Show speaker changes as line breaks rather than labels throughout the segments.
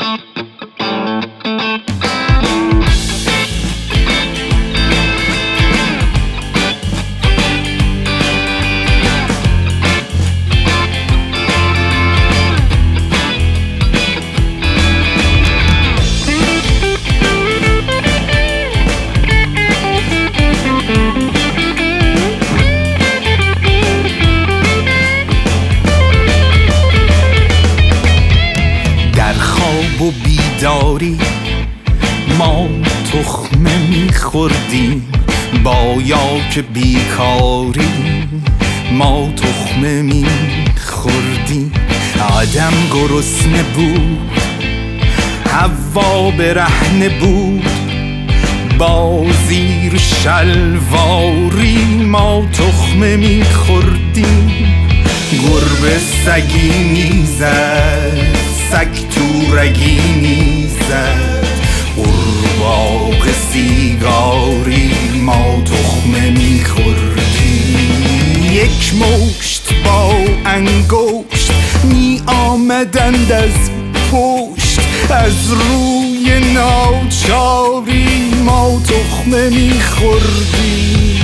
و بیداری ما تخمه میخوردیم، باید بیکاری ما تخمه میخوردیم. آدم گرسنه بود، حوا برهنه بود، با زیر شلواری ما تخمه میخوردیم. گربه سگی میزد، سگ تو رگی میزد، قورباغه سیگاری ما تخمه میخوردیم. یک مشت با انگشت می آمدند از پشت، از روی ناچاری ما تخمه میخوردیم.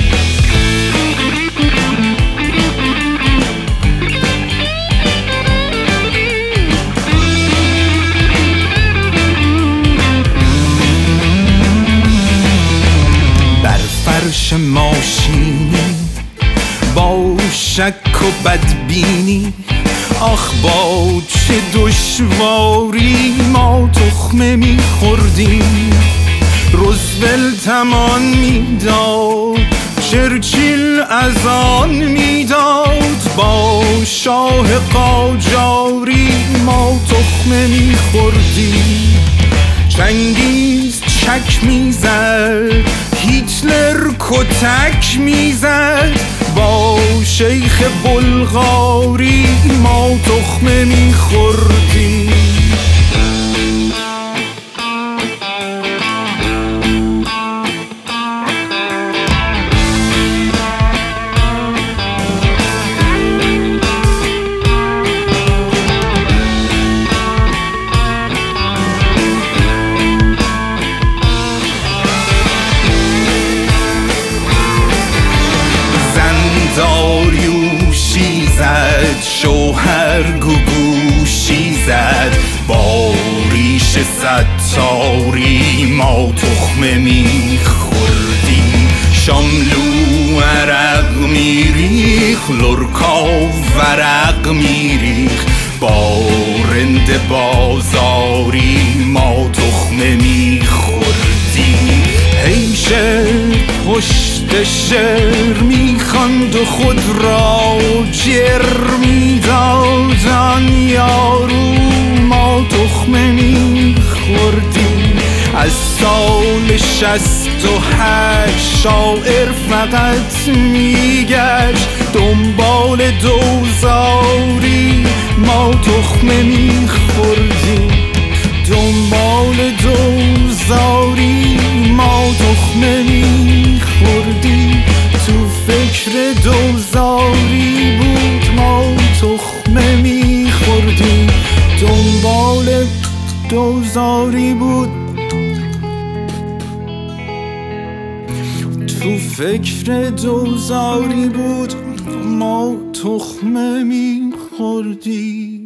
فرش ماشینی با شک و بدبینی، آخ با چه دشواری ما تخمه میخوردیم. روزولت امان میداد، چرچیل از آن میداد، با شاه قاجاری ما تخمه میخوردیم. چنگیز چک میزد، هیتلر کتک میزد، با شیخ بلغاری ما تخمه میخوردیم. داریوشی زد، شوهر گوگوشی زد، با ریش ستاری ما تخمه میخوردیم. شاملو عرق میریخ، لرکا ورق میریخ، با رند بازاری ما تخمه میخوردیم. حیشه پشت شعر میخواند و خود را جر میدادن یارو ما تخمه میخوردیم. از سال 68 شاعر فقط میگشت دنبال دوزاری ما تخمه میخوردیم. دنبال دوزاری ما تخمه میخوردیم. تو فکر دوزاری بود ما تخمه میخوردیم. دنبال دوزاری بود، تو فکر دوزاری بود ما تخمه میخوردیم.